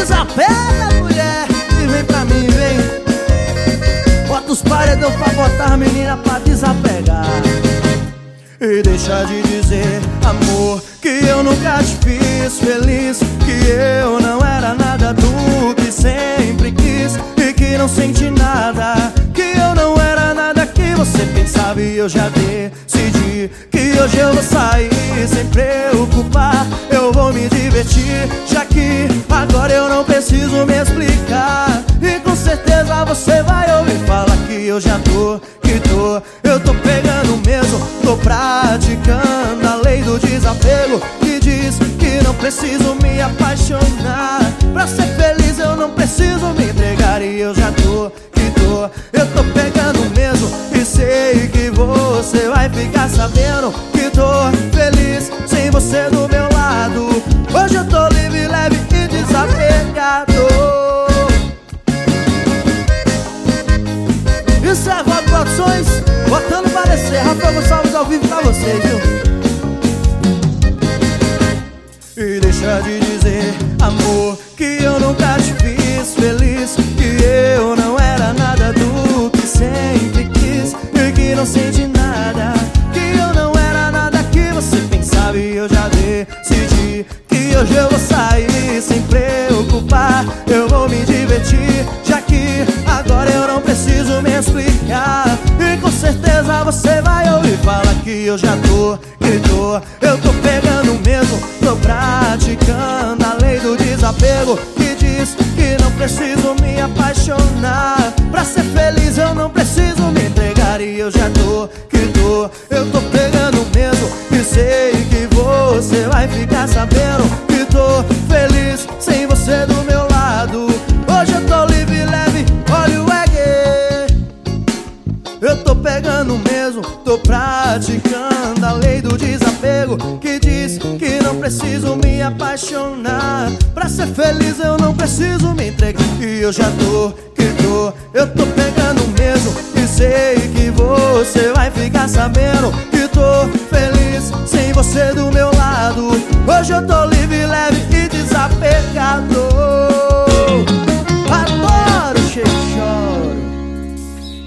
Desapega, mulher, e vem pra mim, vem. Bota os paredão pra botar a menina pra desapegar. E deixa de dizer, amor, que eu nunca te fiz feliz, que eu não era nada do que sempre quis, e que não senti nada, que eu não era nada que você pensava. E eu já decidi que hoje eu vou sair sem preocupar, eu vou me divertir, já que agora eu não preciso me explicar. E com certeza você vai ouvir falar que eu já tô, eu tô pegando mesmo, tô praticando a lei do desapego, que diz que não preciso me apaixonar. Pra ser feliz eu não preciso me entregar. E eu já tô, eu tô pegando mesmo, e sei que você vai ficar sabendo que tô feliz sem você do meu lado. Hoje eu tô livre, leve e desapegado. Isso é Vogue Produções, botando pra descer. Rafael Gonçalves ao vivo pra vocês, viu? E deixa de dizer, amor, que eu nunca te fiz feliz, que eu não era nada do que sempre quis, e que não senti nada, que eu não era nada que você pensava. E eu já decidi que hoje eu vou sair sem preocupar, eu vou me divertir, já que agora eu não preciso me explicar. E com certeza você vai ouvir falar que eu já tô, eu tô pegando mesmo, tô praticando a lei do desapego, que diz que não preciso me apaixonar. Pra ser feliz eu não preciso me entregar. E eu já tô, eu tô pegando mesmo, e sei que você vai ficar sabendo que tô feliz sem você do meu lado. Hoje eu tô livre, leve, olha o reggae. Eu tô pegando mesmo, tô praticando a lei do desapego, que diz que não preciso me apaixonar. Pra ser feliz eu não preciso me entregar. E eu já tô, eu tô pegando mesmo, e sei que você vai ficar sabendo